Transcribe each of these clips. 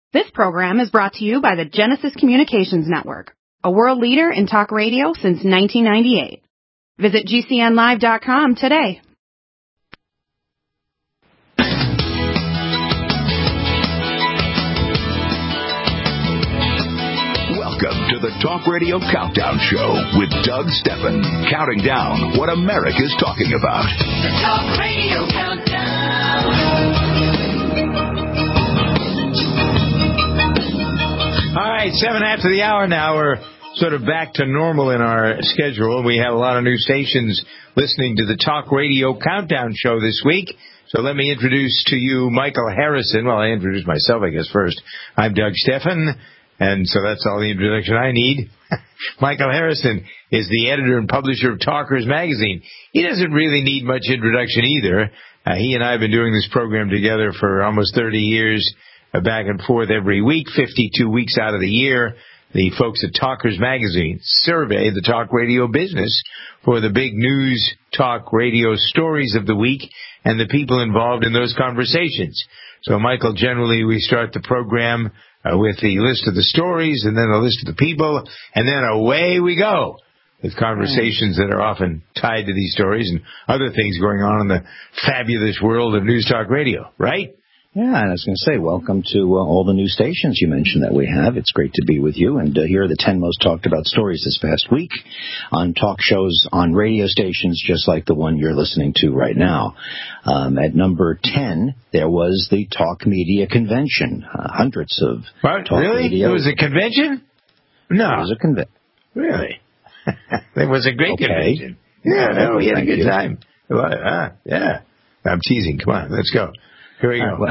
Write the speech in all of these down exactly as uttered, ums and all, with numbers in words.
This program is brought to you by the Genesis Communications Network, a world leader in talk radio since nineteen ninety-eight. Visit G C N live dot com today. Welcome to the Talk Radio Countdown Show with Doug Steffen, counting down what America's talking about. The Talk Radio Countdown. All right, seven after the hour now. We're sort of back to normal in our schedule. We have a lot of new stations listening to the Talk Radio Countdown Show this week. So let me introduce to you Michael Harrison. Well, I introduced myself, I guess, first. I'm Doug Steffen, and so that's all the introduction I need. Michael Harrison is the editor and publisher of Talkers Magazine. He doesn't really need much introduction either. Uh, he and I have been doing this program together for almost thirty years. Back and forth every week, fifty-two weeks out of the year. The folks at Talkers Magazine survey the talk radio business for the big news talk radio stories of the week and the people involved in those conversations. So, Michael, generally we start the program uh, with the list of the stories and then a list of the people, and then away we go with conversations that are often tied to these stories and other things going on in the fabulous world of news talk radio, right? Yeah, and I was going to say, welcome to uh, all the new stations you mentioned that we have. It's great to be with you. And uh, here are the ten most talked about stories this past week on talk shows on radio stations, just like the one you're listening to right now. Um, at number ten, there was the Talk Media Convention. Uh, hundreds of what? talk Really? radio. It was a convention? No. It was a convention. Really? It was a great okay. convention. Yeah, no, we had Thank a good you. time. Ah, yeah. I'm teasing. Come on, let's go. Here we go.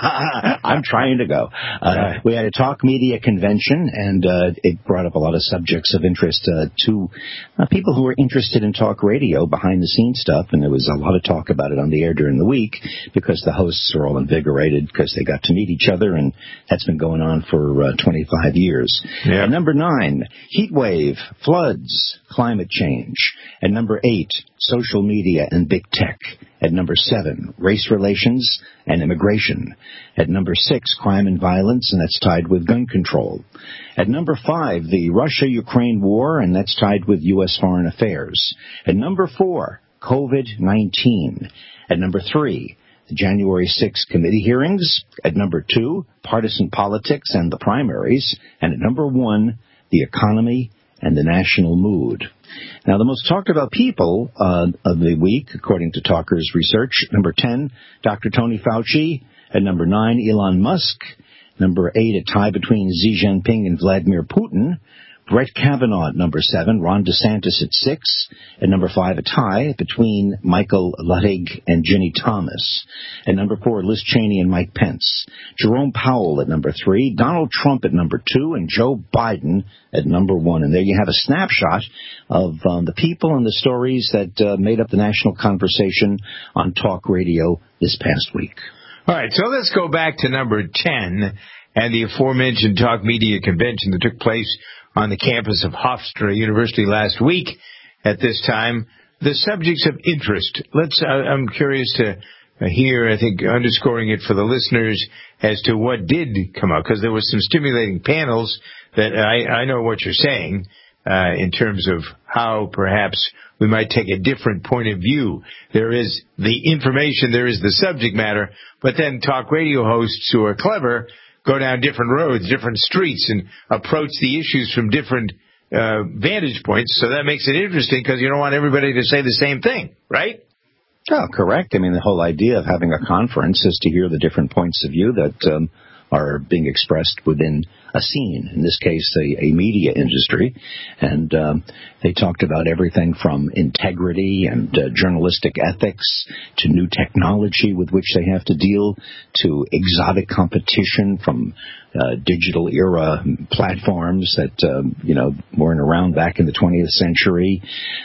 I'm trying to go. Uh, we had a talk media convention, and uh, it brought up a lot of subjects of interest uh, to uh, people who were interested in talk radio, behind-the-scenes stuff, and there was a lot of talk about it on the air during the week because the hosts are all invigorated because they got to meet each other, and that's been going on for uh, twenty-five years. Yep. At number nine, heat wave, floods, climate change. At number eight, social media and big tech. At number seven, race relations and immigration. At number six, crime and violence, and that's tied with gun control. At number five, the Russia-Ukraine war, and that's tied with U S foreign affairs. At number four, COVID nineteen. At number three, the January sixth committee hearings. At number two, partisan politics and the primaries. And at number one, the economy and the national mood. Now, the most talked about people uh, of the week, according to Talkers research, number ten, Doctor Tony Fauci. At number nine, Elon Musk. Number eight, a tie between Xi Jinping and Vladimir Putin. Brett Kavanaugh at number seven, Ron DeSantis at six. At number five, a tie between Michael Luttig and Ginny Thomas. At number four, Liz Cheney and Mike Pence. Jerome Powell at number three, Donald Trump at number two, and Joe Biden at number one. And there you have a snapshot of um, the people and the stories that uh, made up the national conversation on talk radio this past week. All right, so let's go back to number ten and the aforementioned Talk Media Convention that took place on the campus of Hofstra University last week. At this time, the subjects of interest. Let's. Uh, I'm curious to hear, I think, underscoring it for the listeners as to what did come up, because there was some stimulating panels that I, I know what you're saying uh, in terms of how perhaps we might take a different point of view. There is the information, there is the subject matter, but then talk radio hosts who are clever go down different roads, different streets, and approach the issues from different uh, vantage points. So that makes it interesting because you don't want everybody to say the same thing, right? Oh, correct. I mean, the whole idea of having a conference is to hear the different points of view that um, are being expressed within a scene, in this case, a, a media industry. And um, they talked about everything from integrity and uh, journalistic ethics to new technology with which they have to deal, to exotic competition from uh, digital era platforms that, um, you know, weren't around back in the twentieth century,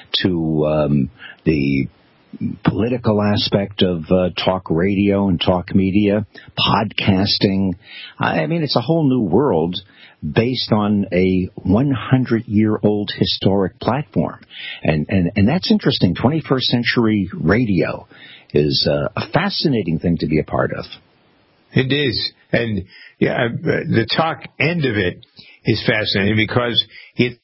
to um, the political aspect of uh, talk radio and talk media, podcasting. I mean, it's a whole new world based on a hundred-year-old historic platform. And, and, and that's interesting. twenty-first century radio is uh, a fascinating thing to be a part of. It is. And yeah, the talk end of it is fascinating because it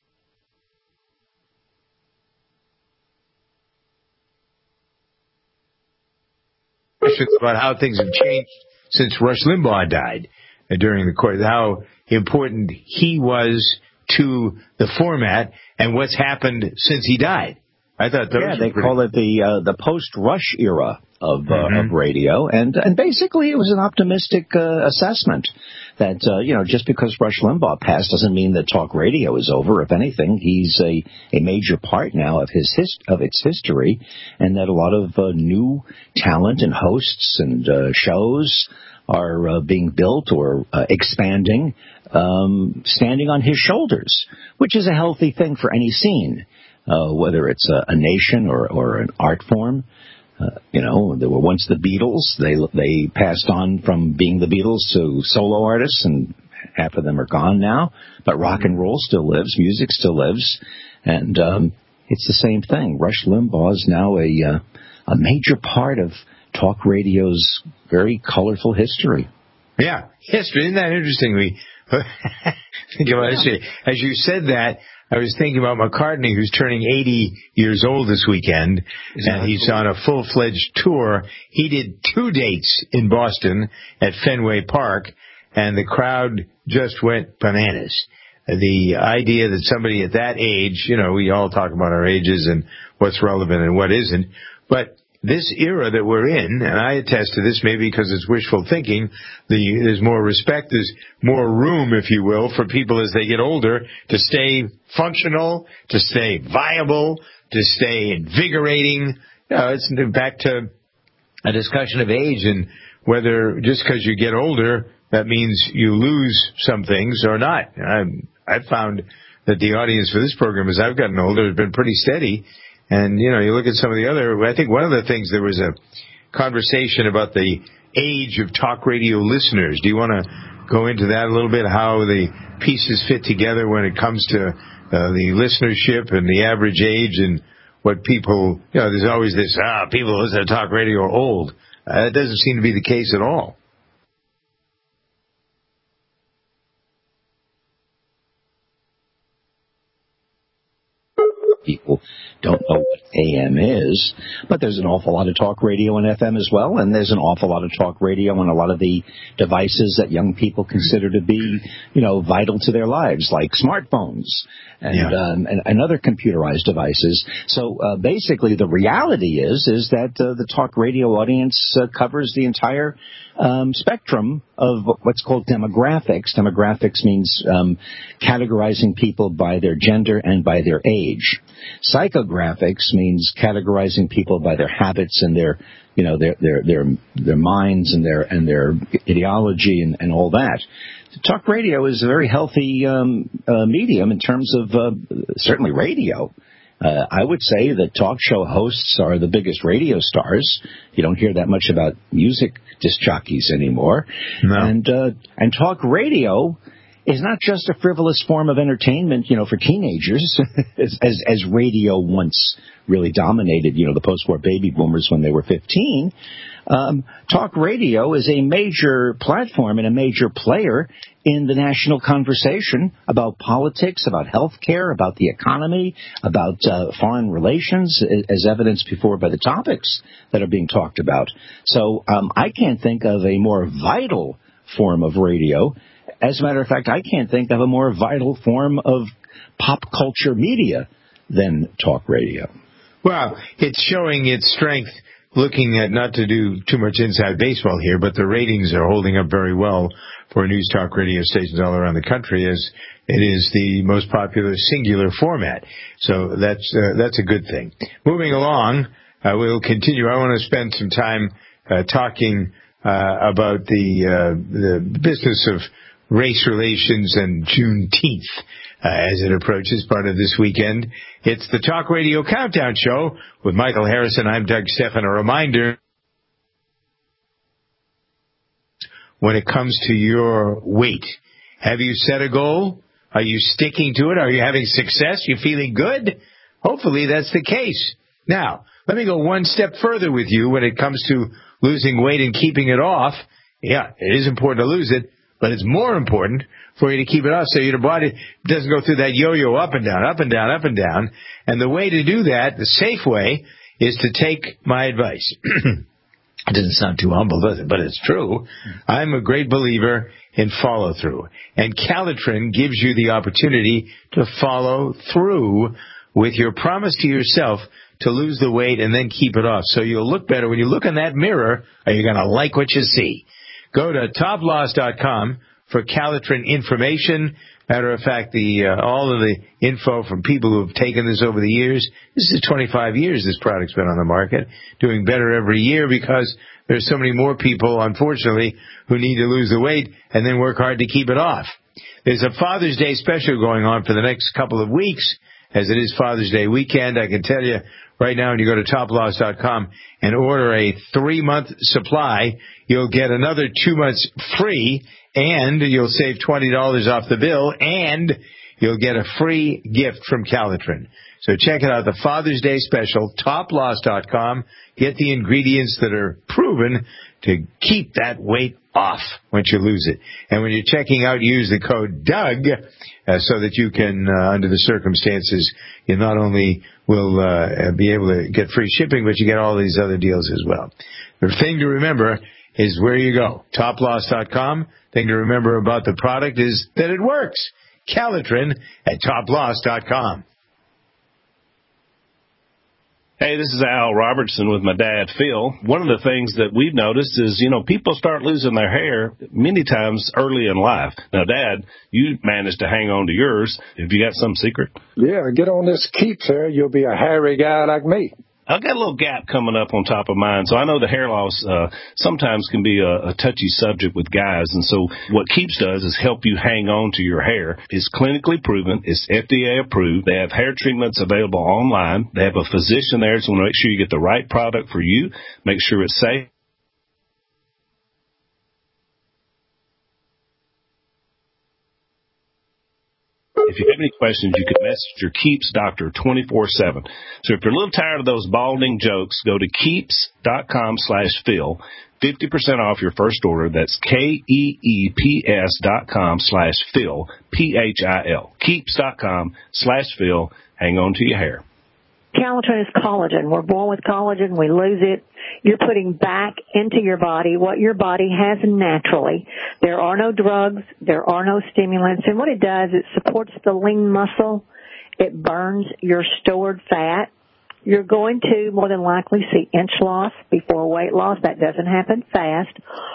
questions about how things have changed since Rush Limbaugh died uh, during the course, how important he was to the format and what's happened since he died. I thought those yeah, they pretty... call it the uh, the post-Rush era of uh, mm-hmm. of radio, and and basically it was an optimistic uh, assessment that uh, you know just because Rush Limbaugh passed doesn't mean that talk radio is over. If anything, he's a a major part now of his his of its history, and that a lot of uh, new talent and hosts and uh, shows are uh, being built or uh, expanding, um, standing on his shoulders, which is a healthy thing for any scene. Uh, whether it's a, a nation or, or an art form. Uh, you know, there were once the Beatles. They they passed on from being the Beatles to solo artists, and half of them are gone now. But rock and roll still lives. Music still lives. And um, it's the same thing. Rush Limbaugh is now a, uh, a major part of talk radio's very colorful history. Yeah, history. Isn't that interesting? We think about history. As you said that, I was thinking about McCartney, who's turning eighty years old this weekend, exactly. And he's on a full-fledged tour. He did two dates in Boston at Fenway Park, and the crowd just went bananas. The idea that somebody at that age, you know, we all talk about our ages and what's relevant and what isn't, but this era that we're in, and I attest to this maybe because it's wishful thinking, the, there's more respect, there's more room, if you will, for people as they get older to stay functional, to stay viable, to stay invigorating. You know, it's back to a discussion of age and whether just because you get older, that means you lose some things or not. I'm, I've found that the audience for this program, as I've gotten older, has been pretty steady. And, you know, you look at some of the other, I think one of the things, there was a conversation about the age of talk radio listeners. Do you want to go into that a little bit, how the pieces fit together when it comes to uh, the listenership and the average age and what people, you know, there's always this, ah, people who listen to talk radio are old. Uh, that doesn't seem to be the case at all. People don't know what A M is, but there's an awful lot of talk radio and F M as well, and there's an awful lot of talk radio on a lot of the devices that young people consider to be, you know, vital to their lives, like smartphones and, yeah. um, and, and other computerized devices. So uh, basically the reality is is that uh, the talk radio audience uh, covers the entire um, spectrum of what's called demographics. Demographics means um, categorizing people by their gender and by their age. Psychographics means categorizing people by their habits and their, you know, their their their their minds and their and their ideology and, and all that. Talk radio is a very healthy um, uh, medium in terms of uh, certainly radio. Uh, I would say that talk show hosts are the biggest radio stars. You don't hear that much about music disc jockeys anymore. No. And uh, and talk radio is not just a frivolous form of entertainment, you know, for teenagers, as, as as radio once really dominated, you know, the post-war baby boomers when they were fifteen. Um, talk radio is a major platform and a major player in the national conversation about politics, about health care, about the economy, about uh, foreign relations, as evidenced before by the topics that are being talked about. So um, I can't think of a more vital form of radio. As a matter of fact, I can't think of a more vital form of pop culture media than talk radio. Well, it's showing its strength, looking at, not to do too much inside baseball here, but the ratings are holding up very well for news talk radio stations all around the country, as it is the most popular singular format. So that's uh, that's a good thing. Moving along, uh, we'll continue. I want to spend some time uh, talking uh, about the uh, the business of race relations and Juneteenth uh, as it approaches, part of this weekend. It's the Talk Radio Countdown Show with Michael Harrison. I'm Doug Stephan. A reminder, when it comes to your weight, have you set a goal? Are you sticking to it? Are you having success? You feeling good? Hopefully that's the case. Now, let me go one step further with you when it comes to losing weight and keeping it off. Yeah, it is important to lose it, but it's more important for you to keep it off so your body doesn't go through that yo-yo up and down, up and down, up and down. And the way to do that, the safe way, is to take my advice. It doesn't sound too humble, does it? But it's true. I'm a great believer in follow-through. And Calitrin gives you the opportunity to follow through with your promise to yourself to lose the weight and then keep it off. So you'll look better. When you look in that mirror, are you going to like what you see? Go to top loss dot com for Calitrin information. Matter of fact, the uh, all of the info from people who have taken this over the years. This is twenty-five years this product's been on the market, doing better every year because there's so many more people, unfortunately, who need to lose the weight and then work hard to keep it off. There's a Father's Day special going on for the next couple of weeks, as it is Father's Day weekend. I can tell you right now, when you go to top loss dot com and order a three-month supply, you'll get another two months free, and you'll save twenty dollars off the bill, and you'll get a free gift from Calitrin. So check it out, the Father's Day special, top loss dot com. Get the ingredients that are proven to keep that weight off once you lose it. And when you're checking out, use the code Doug uh, so that you can, uh, under the circumstances, you not only will uh, be able to get free shipping, but you get all these other deals as well. The thing to remember is where you go, top loss dot com. Thing to remember about the product is that it works. Calitrin at top loss dot com. Hey, this is Al Robertson with my dad, Phil. One of the things that we've noticed is, you know, people start losing their hair many times early in life. Now, Dad, you managed to hang on to yours. Have you got some secret? Yeah, get on this Keeps hair. You'll be a hairy guy like me. I've got a little gap coming up on top of mine, so I know the hair loss uh, sometimes can be a, a touchy subject with guys, and so what Keeps does is help you hang on to your hair. It's clinically proven. It's F D A approved. They have hair treatments available online. They have a physician there, so want to make sure you get the right product for you, make sure it's safe. If you have any questions, you can message your Keeps doctor twenty-four seven. So if you're a little tired of those balding jokes, go to keeps dot com slash Phil. fifty percent off your first order. That's K-E-E-P-S dot com slash Phil, P H I L. Keeps dot com slash Phil. Hang on to your hair. Calitrin is collagen. We're born with collagen. We lose it. You're putting back into your body what your body has naturally. There are no drugs. There are no stimulants. And what it does, it supports the lean muscle. It burns your stored fat. You're going to more than likely see inch loss before weight loss. That doesn't happen fast.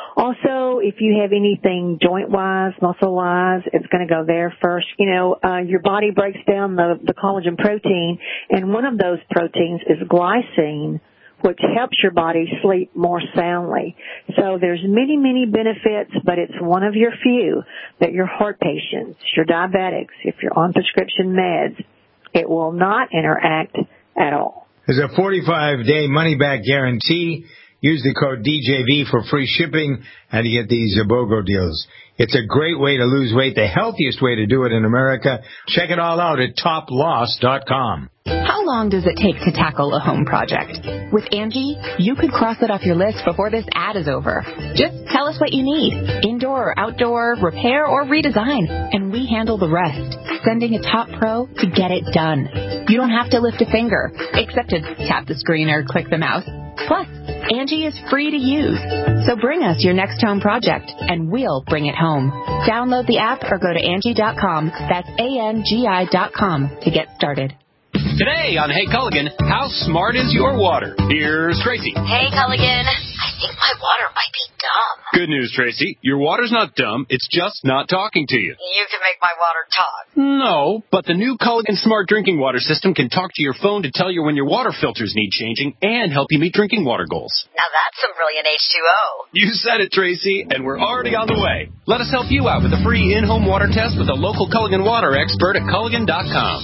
Also, if you have anything joint-wise, muscle-wise, it's going to go there first. You know, uh, your body breaks down the, the collagen protein, and one of those proteins is glycine, which helps your body sleep more soundly. So there's many, many benefits, but it's one of your few that your heart patients, your diabetics, if you're on prescription meds, it will not interact at all. There's a forty-five day money-back guarantee. Use the code D J V for free shipping and you get these BOGO deals. It's a great way to lose weight, the healthiest way to do it in America. Check it all out at top loss dot com. How long does it take to tackle a home project? With Angie, you could cross it off your list before this ad is over. Just tell us what you need, indoor or outdoor, repair or redesign, and we handle the rest, sending a top pro to get it done. You don't have to lift a finger, except to tap the screen or click the mouse. Plus, Angie is free to use. So bring us your next home project, and we'll bring it home. Download the app or go to Angie dot com. That's A N G I dot com to get started. Today on Hey Culligan, how smart is your water? Here's Tracy. Hey Culligan, I think my water might be dumb. Good news, Tracy. Your water's not dumb. It's just not talking to you. You can make my water talk. No, but the new Culligan Smart Drinking Water System can talk to your phone to tell you when your water filters need changing and help you meet drinking water goals. Now that's some brilliant H two O. You said it, Tracy, and we're already on the way. Let us help you out with a free in-home water test with a local Culligan water expert at Culligan dot com.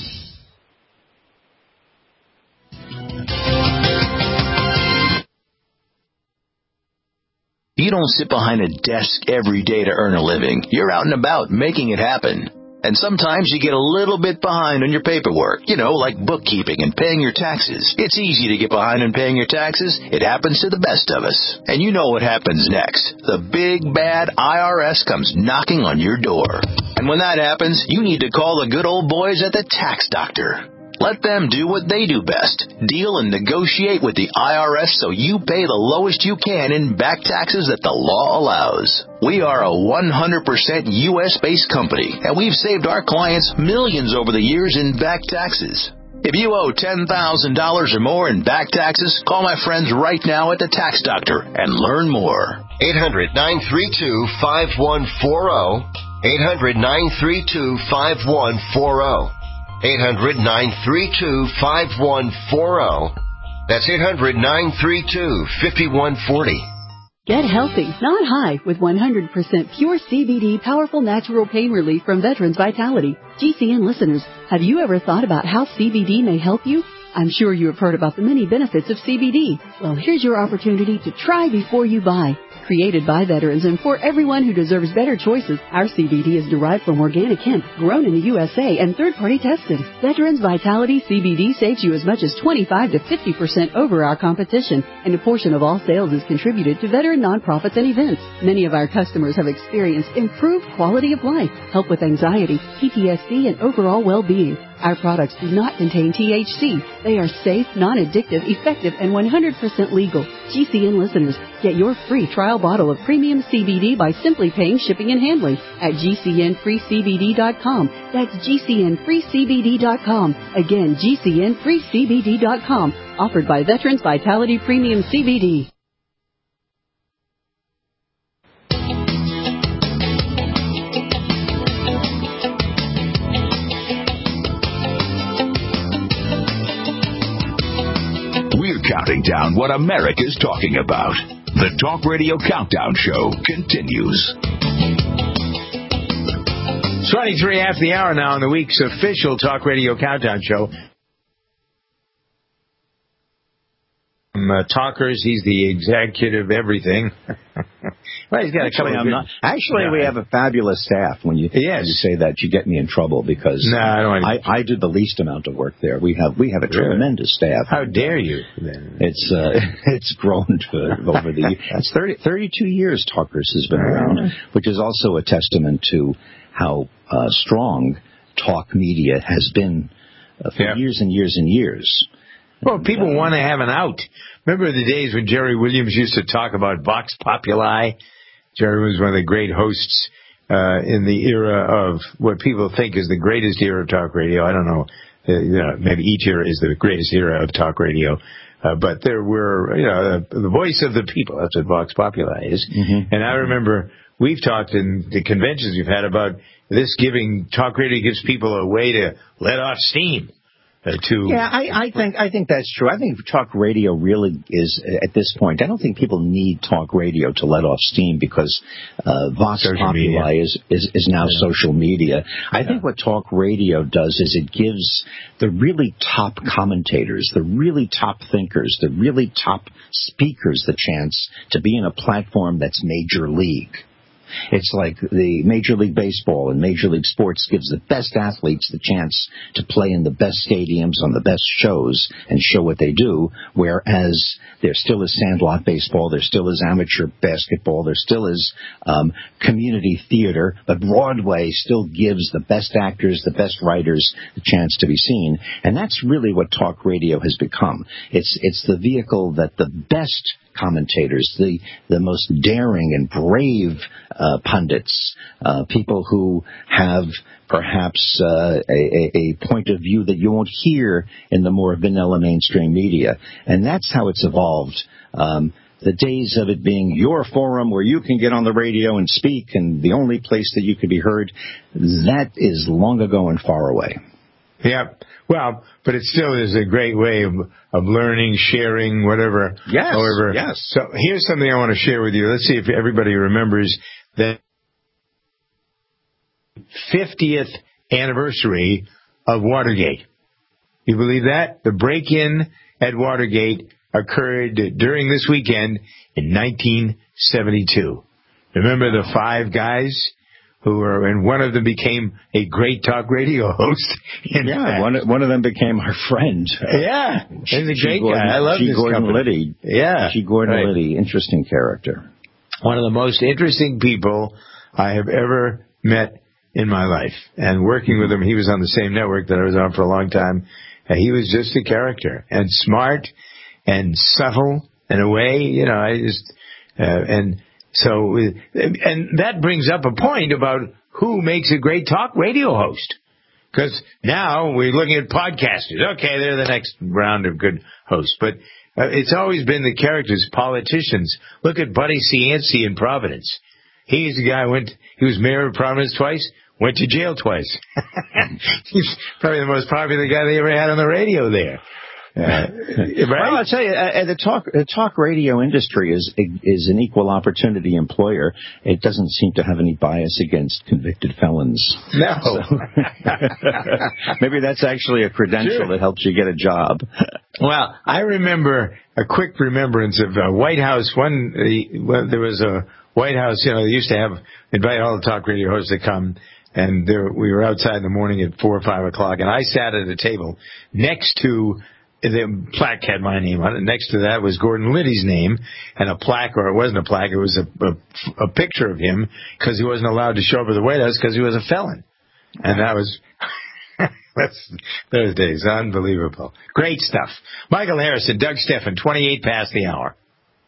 You don't sit behind a desk every day to earn a living. You're out and about making it happen. And sometimes you get a little bit behind on your paperwork, you know, like bookkeeping and paying your taxes. It's easy to get behind on paying your taxes. It happens to the best of us. And you know what happens next. The big, bad I R S comes knocking on your door. And when that happens, you need to call the good old boys at the Tax Doctor. Let them do what they do best. Deal and negotiate with the I R S so you pay the lowest you can in back taxes that the law allows. We are a one hundred percent U S-based company, and we've saved our clients millions over the years in back taxes. If you owe ten thousand dollars or more in back taxes, call my friends right now at the Tax Doctor and learn more. eight hundred, nine three two, five one four zero. eight hundred, nine three two, five one four zero. eight hundred, nine three two, five one four zero. That's eight hundred, nine three two, five one four zero. Get healthy, not high, with one hundred percent pure C B D powerful natural pain relief from Veterans Vitality. G C N listeners, have you ever thought about how C B D may help you? I'm sure you have heard about the many benefits of C B D. Well, here's your opportunity to try before you buy. Created by veterans and for everyone who deserves better choices, our C B D is derived from organic hemp, grown in the U S A and third-party tested. Veterans Vitality C B D saves you as much as twenty-five to fifty percent over our competition, and a portion of all sales is contributed to veteran nonprofits and events. Many of our customers have experienced improved quality of life, help with anxiety, P T S D, and overall well-being. Our products do not contain T H C. They are safe, non-addictive, effective, and one hundred percent legal. G C N listeners, get your free trial bottle of premium C B D by simply paying shipping and handling at G C N free C B D dot com. That's G C N free C B D dot com. Again, G C N free C B D dot com. Offered by Veterans Vitality Premium C B D. We're counting down what America's talking about. The Talk Radio Countdown Show continues. It's twenty-three after the hour now on the week's official Talk Radio Countdown Show. Um, uh, talkers, he's the executive everything. Well, he's got actually, a couple I'm not, actually no. we have a fabulous staff. When you, yes. when you say that, you get me in trouble because no, I, don't I, I do the least amount of work there. We have we have a really? tremendous staff. How dare you? Then? It's uh, it's grown to over the years. It's thirty, thirty-two years Talkers has been around, which is also a testament to how uh, strong talk media has been uh, for yeah. years and years and years. Well, people want to have an out. Remember the days when Jerry Williams used to talk about Vox Populi? Jerry was one of the great hosts uh, in the era of what people think is the greatest era of talk radio. I don't know. Uh, you know, maybe each era is the greatest era of talk radio. Uh, but there were, you know, the, the voice of the people. That's what Vox Populi is. Mm-hmm. And I remember we've talked in the conventions we've had about this giving, talk radio gives people a way to let off steam. Uh, to yeah, I, I think I think that's true. I think talk radio really is, at this point, I don't think people need talk radio to let off steam because uh, Vox Populi is, is, is now yeah. social media. I yeah. think what talk radio does is it gives the really top commentators, the really top thinkers, the really top speakers the chance to be in a platform that's major league. It's like the Major League Baseball and Major League Sports gives the best athletes the chance to play in the best stadiums on the best shows and show what they do, whereas there still is sandlot baseball, there still is amateur basketball, there still is um, community theater, but Broadway still gives the best actors, the best writers the chance to be seen. And that's really what talk radio has become. It's, it's the vehicle that the best commentators, the the most daring and brave uh, pundits, uh, people who have perhaps uh, a, a point of view that you won't hear in the more vanilla mainstream media. And that's how it's evolved. Um, the days of it being your forum where you can get on the radio and speak and the only place that you can be heard, that is long ago and far away. Yeah. Well, but it still is a great way of, of learning, sharing, whatever. Yes, however. yes. So here's something I want to share with you. Let's see if everybody remembers the fiftieth anniversary of Watergate. You believe that? The break-in at Watergate occurred during this weekend in nineteen seventy-two. Remember the five guys who are, and one of them became a great talk radio host. Yeah, fact. one one of them became our friend. Yeah, he's a great Gordon, guy. I love G. this Gordon company. Liddy. Yeah, G. Gordon right. Liddy, interesting character. One of the most interesting people I have ever met in my life. And working with him, he was on the same network that I was on for a long time. And he was just a character, and smart and subtle in a way, you know, I just, uh, and so, and that brings up a point about who makes a great talk radio host. Because now we're looking at podcasters. Okay, they're the next round of good hosts. But uh, it's always been the characters, politicians. Look at Buddy Cianci in Providence. He's the guy who went, he was mayor of Providence twice, went to jail twice. He's probably the most popular guy they ever had on the radio there. Uh, right? Well, I'll tell you, uh, the talk the talk radio industry is is an equal opportunity employer. It doesn't seem to have any bias against convicted felons. No. So, maybe that's actually a credential sure. that helps you get a job. Well, I remember a quick remembrance of uh, White House. One, uh, well, there was a White House, you know, they used to have, invite all the talk radio hosts to come. And there, we were outside in the morning at four or five o'clock, and I sat at a table next to, the plaque had my name on it. Next to that was Gordon Liddy's name, and a plaque, or it wasn't a plaque, it was a, a, a picture of him, because he wasn't allowed to show up at the White House because he was a felon. And that was, that's, those days, unbelievable. Great stuff. Michael Harrison, Doug Steffen, twenty-eight past the hour.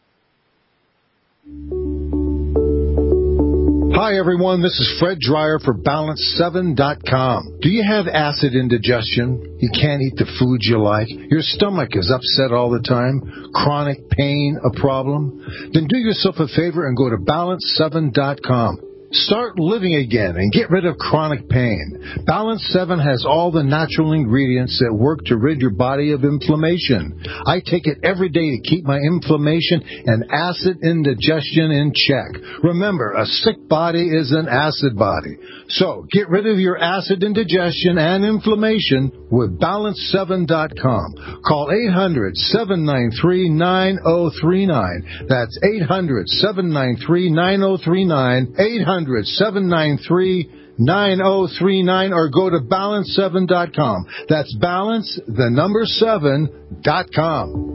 Hi, everyone. This is Fred Dreyer for balance seven dot com. Do you have acid indigestion? You can't eat the foods you like? Your stomach is upset all the time? Chronic pain a problem? Then do yourself a favor and go to balance seven dot com. Start living again and get rid of chronic pain. Balance seven has all the natural ingredients that work to rid your body of inflammation. I take it every day to keep my inflammation and acid indigestion in check. Remember, a sick body is an acid body. So, get rid of your acid indigestion and inflammation with balance seven dot com. Call eight hundred, seven nine three, nine zero three nine. That's eight hundred, seven nine three, nine zero three nine. eight hundred, seven nine three, nine zero three nine, or go to balance seven dot com. That's balance, the number seven, dot com.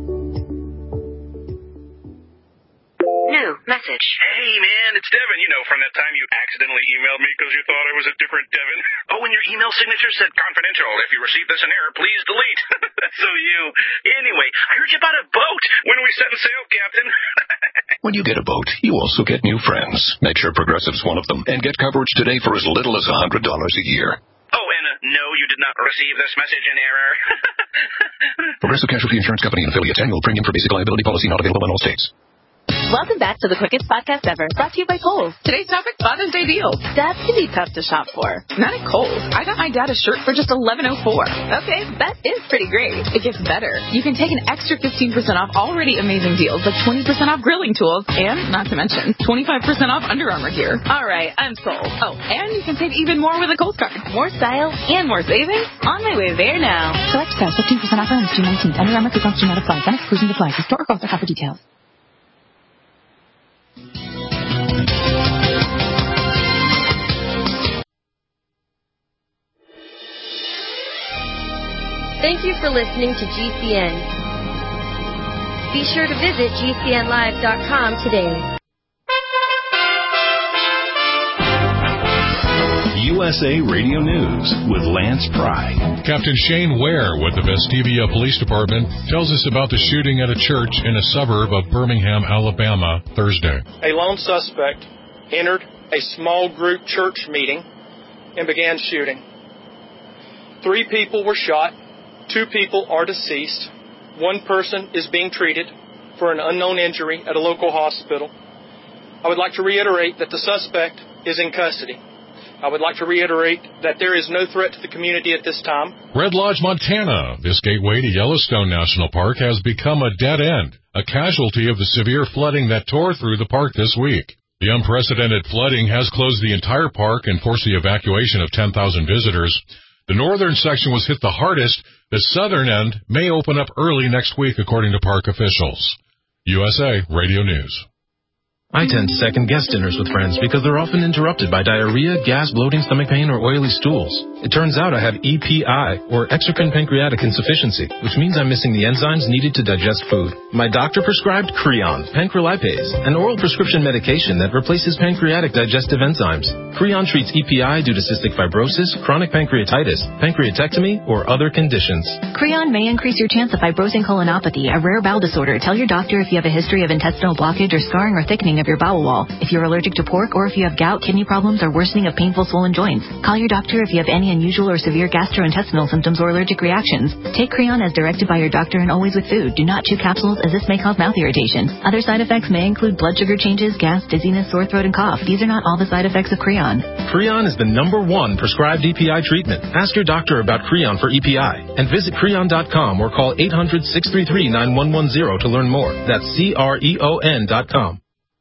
New message. Hey, man, it's Devin. You know, from that time you accidentally emailed me because you thought I was a different Devin. Oh, and your email signature said confidential. If you receive this in error, please delete. That's so you. Anyway, I heard you bought a boat. When are we setting sail, Captain? When you get a boat, you also get new friends. Make sure Progressive's one of them. And get coverage today for as little as one hundred dollars a year. Oh, and uh, no, you did not receive this message in error. Progressive Casualty Insurance Company and affiliates. Annual premium for basic liability policy not available in all states. Welcome back to the quickest podcast ever, brought to you by Kohl's. Today's topic, Father's Day deals. Dads can be tough to shop for. Not at Kohl's. I got my dad a shirt for just eleven oh four. Okay, that is pretty great. It gets better. You can take an extra fifteen percent off already amazing deals, like twenty percent off grilling tools, and, not to mention, twenty-five percent off Under Armour gear. All right, I'm sold. Oh, and you can save even more with a Kohl's card. More style and more savings? On my way there now. Select styles, fifteen percent off ends June nineteenth. Under Armour coupons do not apply. Then exclusions apply. See store or cost or for details. Thank you for listening to G C N. Be sure to visit G C N live dot com today. U S A Radio News with Lance Pry. Captain Shane Ware with the Vestivia Police Department tells us about the shooting at a church in a suburb of Birmingham, Alabama, Thursday. A lone suspect entered a small group church meeting and began shooting. Three people were shot. Two people are deceased. One person is being treated for an unknown injury at a local hospital. I would like to reiterate that the suspect is in custody. I would like to reiterate that there is no threat to the community at this time. Red Lodge, Montana. This gateway to Yellowstone National Park has become a dead end, a casualty of the severe flooding that tore through the park this week. The unprecedented flooding has closed the entire park and forced the evacuation of ten thousand visitors. The northern section was hit the hardest. The southern end may open up early next week, according to park officials. U S A Radio News. I tend to second-guess dinners with friends because they're often interrupted by diarrhea, gas, bloating, stomach pain, or oily stools. It turns out I have E P I, or exocrine pancreatic insufficiency, which means I'm missing the enzymes needed to digest food. My doctor prescribed Creon, pancrelipase, an oral prescription medication that replaces pancreatic digestive enzymes. Creon treats E P I due to cystic fibrosis, chronic pancreatitis, pancreatectomy, or other conditions. Creon may increase your chance of fibrosing colonopathy, a rare bowel disorder. Tell your doctor if you have a history of intestinal blockage or scarring or thickening of your bowel wall, if you're allergic to pork, or if you have gout, kidney problems, or worsening of painful swollen joints. Call your doctor if you have any unusual or severe gastrointestinal symptoms or allergic reactions. Take Creon as directed by your doctor and always with food. Do not chew capsules as this may cause mouth irritation. Other side effects may include blood sugar changes, gas, dizziness, sore throat, and cough. These are not all the side effects of Creon. Creon is the number one prescribed E P I treatment. Ask your doctor about Creon for E P I and visit Creon dot com or call eight hundred, six three three, nine one one zero to learn more. That's C R E O N dot com.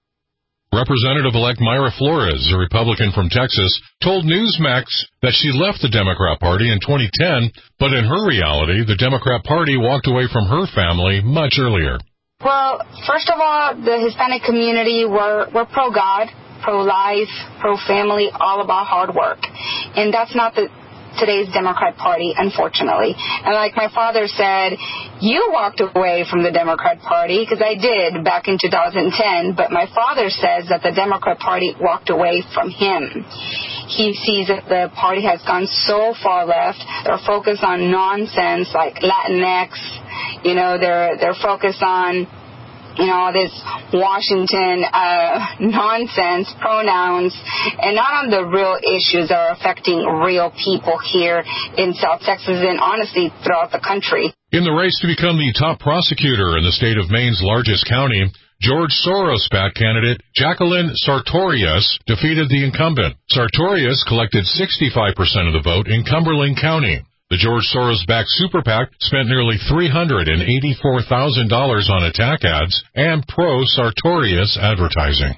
Representative-elect Mayra Flores, a Republican from Texas, told Newsmax that she left the Democrat Party in twenty ten, but in her reality, the Democrat Party walked away from her family much earlier. Well, first of all, the Hispanic community were, were pro-God, pro-life, pro-family, all about hard work. And that's not the today's Democrat Party, unfortunately. And like my father said, you walked away from the Democrat Party, because I did back in two thousand ten, but my father says that the Democrat Party walked away from him. He sees that the party has gone so far left. They're focused on nonsense like Latinx. You know, they're they're focused on, you know, this Washington uh, nonsense, pronouns, and not on the real issues that are affecting real people here in South Texas and honestly throughout the country. In the race to become the top prosecutor in the state of Maine's largest county, George Soros-backed candidate Jacqueline Sartorius defeated the incumbent. Sartorius collected sixty-five percent of the vote in Cumberland County. The George Soros-backed Super PAC spent nearly three hundred eighty-four thousand dollars on attack ads and pro-Sartorius advertising.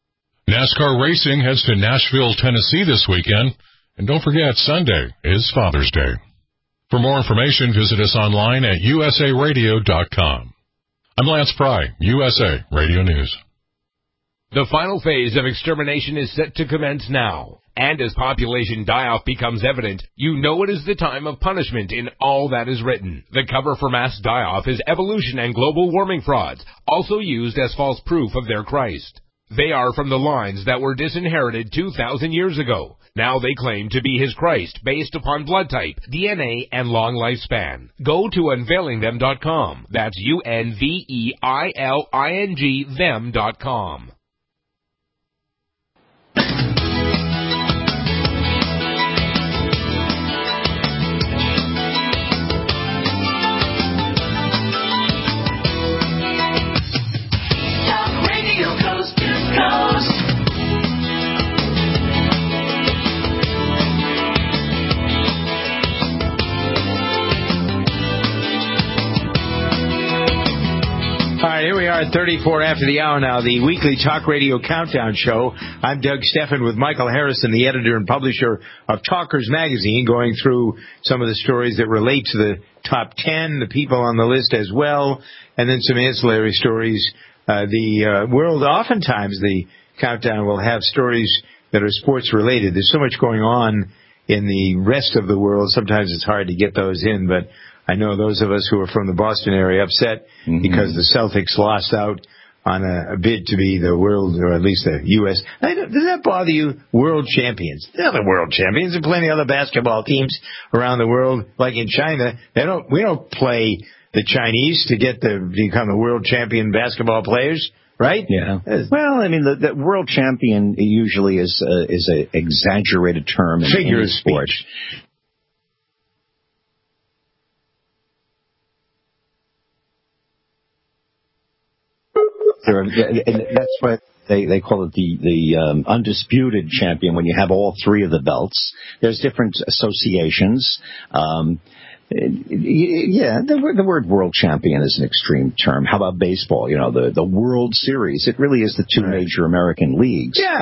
NASCAR racing heads to Nashville, Tennessee this weekend. And don't forget, Sunday is Father's Day. For more information, visit us online at U S A radio dot com. I'm Lance Pry, U S A Radio News. The final phase of extermination is set to commence now. And as population die-off becomes evident, you know it is the time of punishment in all that is written. The cover for mass die-off is evolution and global warming frauds, also used as false proof of their Christ. They are from the lines that were disinherited two thousand years ago. Now they claim to be his Christ based upon blood type, D N A, and long lifespan. Go to unveiling them dot com. That's U N V E I L I N G them dot com. All right, here we are at thirty-four after the hour now, the weekly talk radio countdown show. I'm Doug Steffen with Michael Harrison, the editor and publisher of Talkers Magazine, going through some of the stories that relate to the top ten, the people on the list as well, and then some ancillary stories. Uh, the uh, world, oftentimes the countdown will have stories that are sports related. There's so much going on in the rest of the world. Sometimes it's hard to get those in, but I know those of us who are from the Boston area upset mm-hmm. because the Celtics lost out on a, a bid to be the world, or at least the U S Does that bother you? World champions. They're the world champions. There are plenty of other basketball teams around the world, like in China. They don't. We don't play the Chinese to get the become the world champion basketball players. Right? Yeah. Well, I mean, the, the world champion usually is uh, is an exaggerated term in figure of sport. Speech. And that's what they, they call it, the, the um, undisputed champion, when you have all three of the belts. There's different associations. Um, yeah, the, the word world champion is an extreme term. How about baseball? You know, the, the World Series. It really is the two right. major American leagues. Yeah.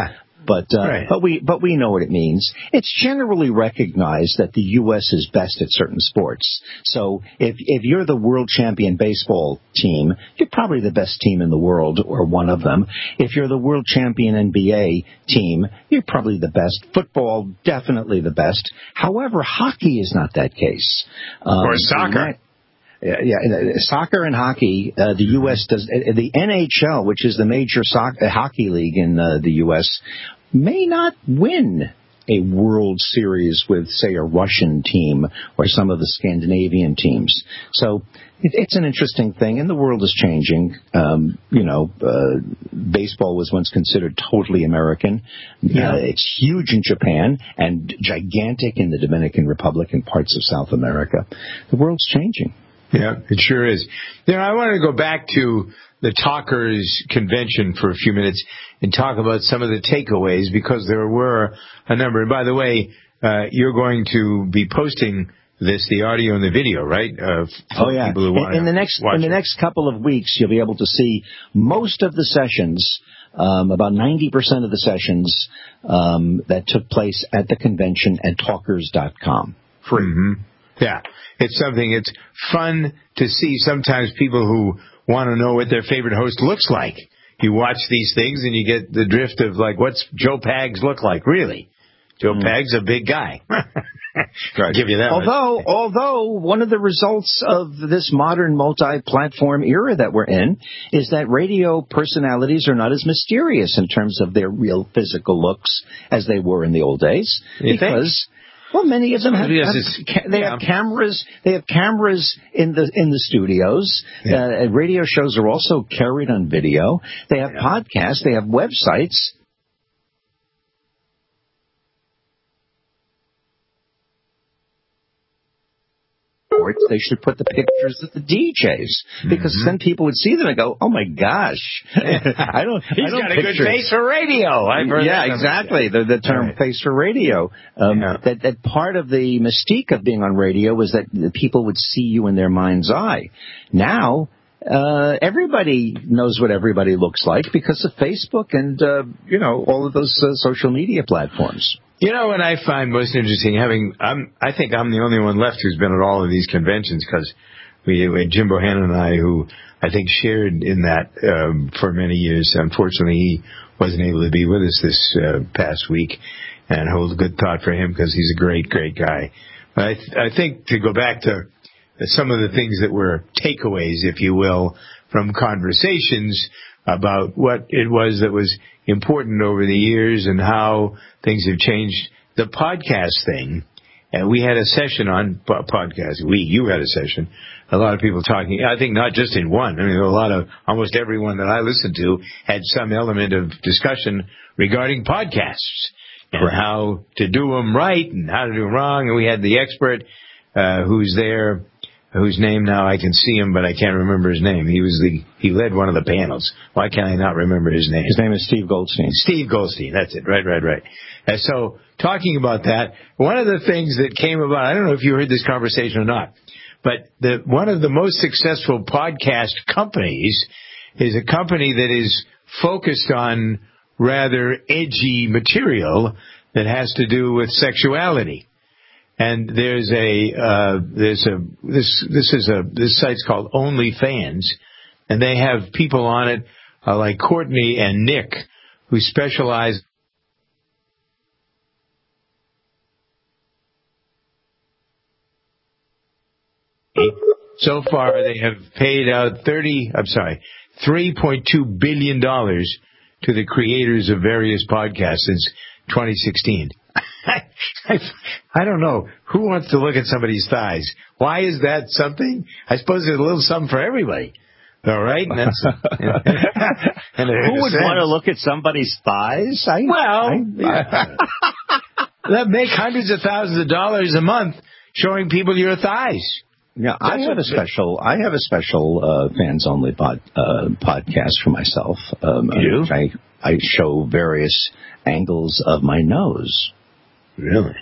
but uh, right. but we but we know what it means. It's generally recognized that the U S is best at certain sports. So if if you're the world champion baseball team, you're probably the best team in the world, or one of them. If you're the world champion N B A team, you're probably the best. Football, definitely the best. However, hockey is not that case. Um, or soccer. Yeah, yeah, soccer and hockey. Uh, the U S does uh, the N H L, which is the major soc- uh, hockey league in uh, the U S, may not win a World Series with, say, a Russian team or some of the Scandinavian teams. So it, it's an interesting thing, and the world is changing. Um, you know, uh, baseball was once considered totally American. Yeah. Uh, it's huge in Japan and gigantic in the Dominican Republic and parts of South America. The world's changing. Yeah, it sure is. You know, I want to go back to the Talkers Convention for a few minutes and talk about some of the takeaways, because there were a number. And by the way, uh, you're going to be posting this, the audio and the video, right? Uh, oh yeah. People who want in, in the next in the it. next couple of weeks, you'll be able to see most of the sessions. Um, about ninety percent of the sessions um, that took place at the convention at talkers dot com. Free. Mm-hmm. Yeah, it's something, it's fun to see sometimes people who want to know what their favorite host looks like. You watch these things and you get the drift of, like, what's Joe Pags look like, really? Joe mm. Pags, a big guy. I'll give you that although, much. although one of the results of this modern multi-platform era that we're in is that radio personalities are not as mysterious in terms of their real physical looks as they were in the old days. You because... think? Well, many of them have, have they yeah. have cameras. They have cameras in the in the studios. Yeah. Uh, radio shows are also carried on video. They have yeah. podcasts. They have websites. They should put the pictures of the D Js, because mm-hmm. then people would see them and go, "Oh my gosh, I don't." He's I don't got a picture. good face for radio. I've heard yeah, that exactly. The, the term right. "face for radio." Um, yeah. That that part of the mystique of being on radio was that the people would see you in their mind's eye. Now. Uh, everybody knows what everybody looks like because of Facebook and, uh, you know, all of those uh, social media platforms. You know what I find most interesting, having, I'm, I think I'm the only one left who's been at all of these conventions, because we, we had Jim Bohannon and I, who I think shared in that um, for many years. Unfortunately, he wasn't able to be with us this uh, past week, and hold a good thought for him, because he's a great, great guy. But I, th- I think to go back to some of the things that were takeaways, if you will, from conversations about what it was that was important over the years and how things have changed. The podcast thing, and we had a session on po- podcast. We, you had a session. A lot of people talking. I think not just in one. I mean, a lot of, almost everyone that I listened to had some element of discussion regarding podcasts and right. how to do them right and how to do them wrong. And we had the expert uh, who's there, whose name now I can see him, but I can't remember his name. He was the he led one of the panels. Why can't I not remember his name? His name is Steve Goldstein. Steve Goldstein, that's it. Right, right, right. And so, talking about that, one of the things that came about, I don't know if you heard this conversation or not, but the one of the most successful podcast companies is a company that is focused on rather edgy material that has to do with sexuality. And there's a uh, there's a this this is a this site's called OnlyFans, and they have people on it uh, like Courtney and Nick, who specialize. So far, they have paid out thirty. I'm sorry, three point two billion dollars to the creators of various podcasts since twenty sixteen. I, I don't know. Who wants to look at somebody's thighs? Why is that something? I suppose there's a little something for everybody. All right? And that's, and who would want to look at somebody's thighs? I, well, I, yeah. that make hundreds of thousands of dollars a month showing people your thighs. Yeah, I have a special. I have a special uh, fans only pod, uh, podcast for myself. Um, you do? I I show various angles of my nose. Really?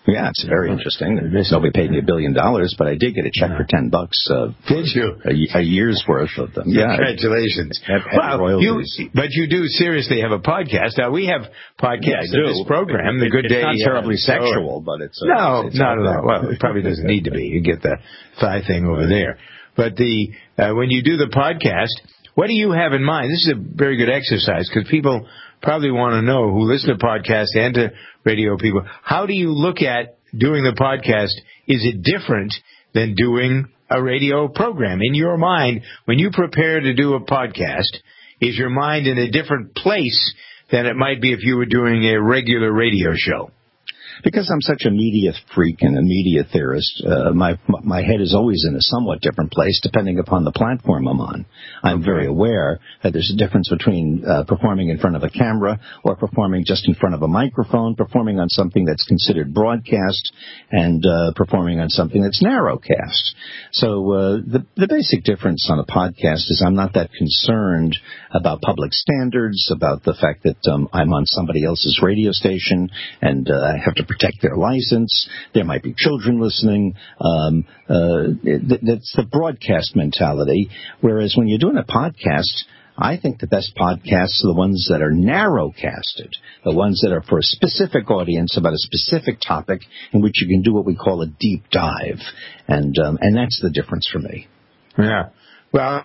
Yeah, it's very interesting. Nobody paid me a billion dollars, but I did get a check for ten bucks. Uh, did you? A, a year's worth of them. Yeah. Congratulations. Have, have well, you, but you do seriously have a podcast. Now, we have podcasts yeah, in this program, The Good it's Day. It's not terribly uh, sexual, but it's... Uh, no, it's, it's not at all. Well, it probably doesn't need to be. You get the thigh thing over there. But the uh, when you do the podcast, what do you have in mind? This is a very good exercise because people probably want to know, who listen to podcasts and to radio people, how do you look at doing the podcast? Is it different than doing a radio program? In your mind, when you prepare to do a podcast, is your mind in a different place than it might be if you were doing a regular radio show? Because I'm such a media freak and a media theorist, uh, my my head is always in a somewhat different place depending upon the platform I'm on. I'm very aware that there's a difference between uh, performing in front of a camera or performing just in front of a microphone, performing on something that's considered broadcast, and uh, performing on something that's narrowcast. So uh, the the basic difference on a podcast is I'm not that concerned about public standards, about the fact that um, I'm on somebody else's radio station and uh, I have to protect their license. There might be children listening. Um, uh, it, that's the broadcast mentality. Whereas when you're doing a podcast, I think the best podcasts are the ones that are narrow-casted, the ones that are for a specific audience about a specific topic in which you can do what we call a deep dive. And um, and that's the difference for me. Yeah. Well,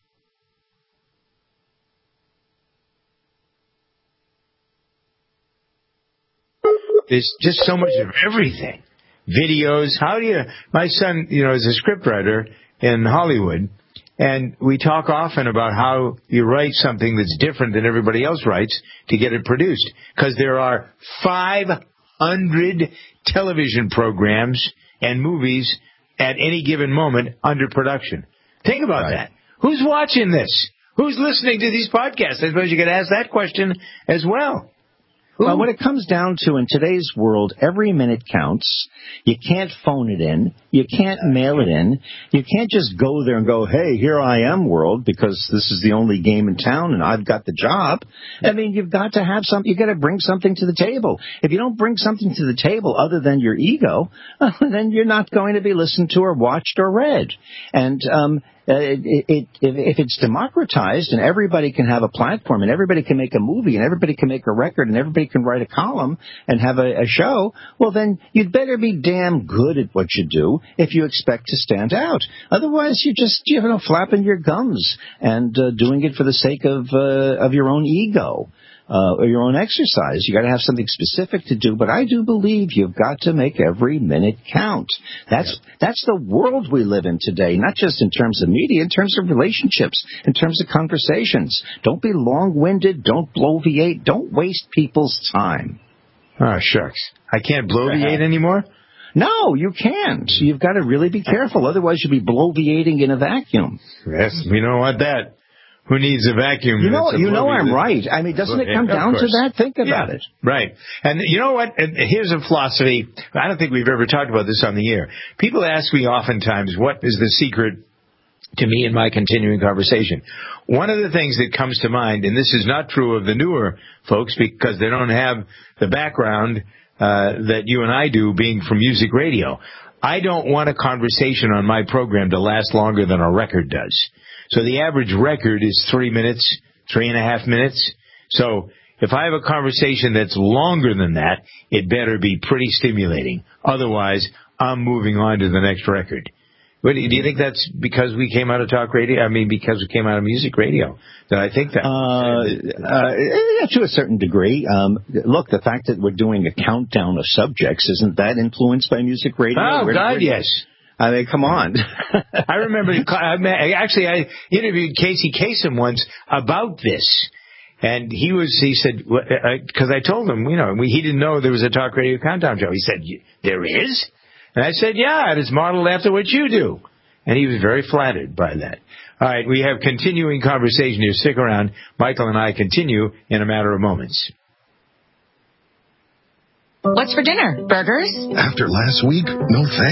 there's just so much of everything. Videos. How do you... My son, you know, is a scriptwriter in Hollywood, and we talk often about how you write something that's different than everybody else writes to get it produced. Because there are five hundred television programs and movies at any given moment under production. Think about right. that. Who's watching this? Who's listening to these podcasts? I suppose you could ask that question as well. Well, when it comes down to, in today's world, every minute counts. You can't phone it in. You can't mail it in. You can't just go there and go, hey, here I am, world, because this is the only game in town and I've got the job. I mean, you've got to have something. You've got to bring something to the table. If you don't bring something to the table other than your ego, then you're not going to be listened to or watched or read. And um Uh, it, it, if it's democratized and everybody can have a platform and everybody can make a movie and everybody can make a record and everybody can write a column and have a, a show, well, then you'd better be damn good at what you do if you expect to stand out. Otherwise, you're just, you know, flapping your gums and uh, doing it for the sake of uh, of your own ego. Uh, or your own exercise. You got to have something specific to do, but I do believe you've got to make every minute count. That's yeah. that's the world we live in today, not just in terms of media, in terms of relationships, in terms of conversations. Don't be long-winded. Don't bloviate. Don't waste people's time. Oh, shucks. I can't bloviate uh, anymore? No, you can't. You've got to really be careful. Otherwise, you'll be bloviating in a vacuum. Yes, we don't want that. Who needs a vacuum? You know, you know I'm right. I mean, doesn't it come down to that? Think about yeah, it. Right. And you know what? And here's a philosophy. I don't think we've ever talked about this on the air. People ask me oftentimes, what is the secret to me in my continuing conversation? One of the things that comes to mind, and this is not true of the newer folks because they don't have the background uh, that you and I do being from music radio. I don't want a conversation on my program to last longer than a record does. So the average record is three minutes, three and a half minutes. So if I have a conversation that's longer than that, it better be pretty stimulating. Otherwise, I'm moving on to the next record. What, do you think that's because we came out of talk radio? I mean, because we came out of music radio. That I think that. Uh, uh, yeah, to a certain degree. Um, look, the fact that we're doing a countdown of subjects, isn't that influenced by music radio? Oh, we're, God, we're, yes. I mean, come on. I remember, actually, I interviewed Casey Kasem once about this. And he was, he said, because I told him, you know, he didn't know there was a talk radio countdown show. He said, there is? And I said, yeah, it's modeled after what you do. And he was very flattered by that. All right, we have continuing conversation here. Stick around. Michael and I continue in a matter of moments. What's for dinner? Burgers? After last week, no thanks.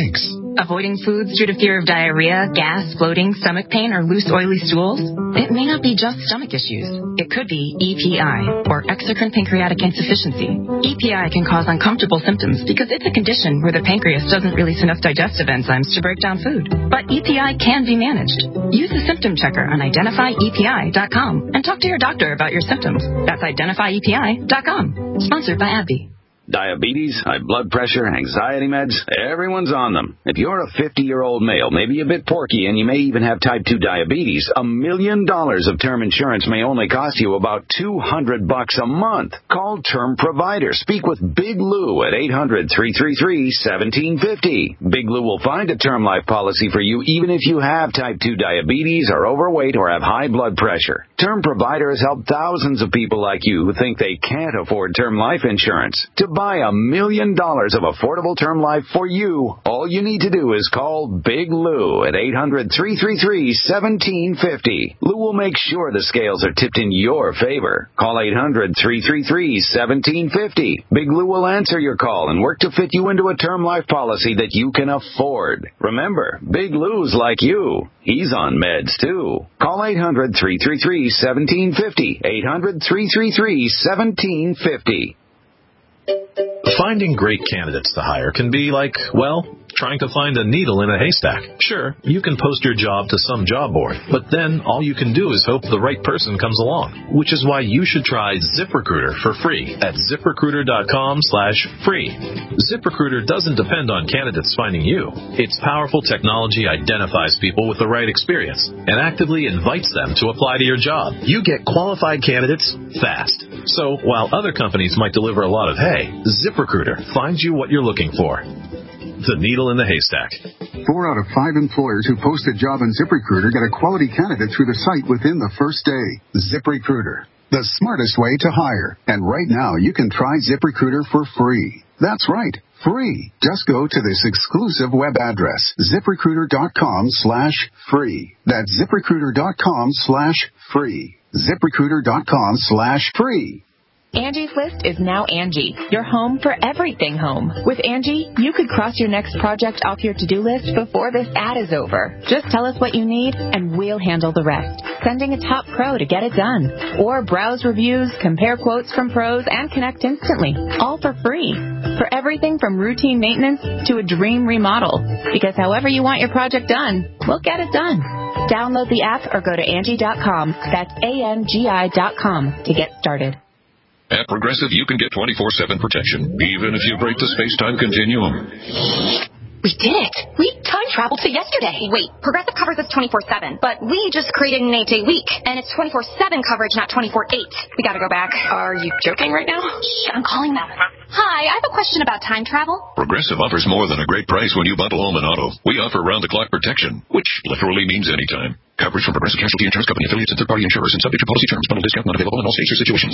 Avoiding foods due to fear of diarrhea, gas, bloating, stomach pain, or loose, oily stools? It may not be just stomach issues. It could be E P I, or exocrine pancreatic insufficiency. E P I can cause uncomfortable symptoms because it's a condition where the pancreas doesn't release enough digestive enzymes to break down food. But E P I can be managed. Use the symptom checker on identify E P I dot com and talk to your doctor about your symptoms. That's identify E P I dot com. Sponsored by AbbVie. Diabetes, high blood pressure, anxiety meds, everyone's on them. If you're a fifty-year-old male, maybe a bit porky, and you may even have type two diabetes, a million dollars of term insurance may only cost you about two hundred bucks a month. Call Term Provider. Speak with Big Lou at eight hundred, three three three, one seven five zero. Big Lou will find a term life policy for you even if you have type two diabetes, are overweight, or have high blood pressure. Term Provider has helped thousands of people like you who think they can't afford term life insurance. To buy a million dollars of affordable term life for you, all you need to do is call Big Lou at eight hundred, three three three, one seven five zero. Lou will make sure the scales are tipped in your favor. Call eight hundred, three three three, one seven five zero. Big Lou will answer your call and work to fit you into a term life policy that you can afford. Remember, Big Lou's like you. He's on meds, too. Call eight hundred, three three three, one seven five zero. eight hundred, three three three, one seven five zero. Finding great candidates to hire can be like, well, trying to find a needle in a haystack. Sure, you can post your job to some job board, but then all you can do is hope the right person comes along, which is why you should try ZipRecruiter for free at ZipRecruiter.com slash free. ZipRecruiter doesn't depend on candidates finding you. Its powerful technology identifies people with the right experience and actively invites them to apply to your job. You get qualified candidates fast. So while other companies might deliver a lot of hay, ZipRecruiter finds you what you're looking for. The needle in the haystack. Four out of five employers who post a job on ZipRecruiter get a quality candidate through the site within the first day. ZipRecruiter, the smartest way to hire. And right now, you can try ZipRecruiter for free. That's right, free. Just go to this exclusive web address, ZipRecruiter.com slash free. That's ZipRecruiter.com slash free. ZipRecruiter.com slash free. Angie's List is now Angie, your home for everything home. With Angie, you could cross your next project off your to-do list before this ad is over. Just tell us what you need, and we'll handle the rest. Sending a top pro to get it done. Or browse reviews, compare quotes from pros, and connect instantly. All for free. For everything from routine maintenance to a dream remodel. Because however you want your project done, we'll get it done. Download the app or go to Angie dot com. That's A N G I dot com to get started. At Progressive, you can get twenty-four seven protection, even if you break the space-time continuum. We did it. We time traveled to yesterday. Wait, Progressive covers us twenty-four seven, but we just created an eight-day week, and it's twenty-four seven coverage, not twenty-four eight. We gotta go back. Are you joking right now? Shh, I'm calling them. Hi, I have a question about time travel. Progressive offers more than a great price when you bundle home and auto. We offer round-the-clock protection, which literally means anytime. Coverage from Progressive Casualty Insurance Company, affiliates, and third-party insurers, and subject to policy terms. Bundle discount not available in all states or situations.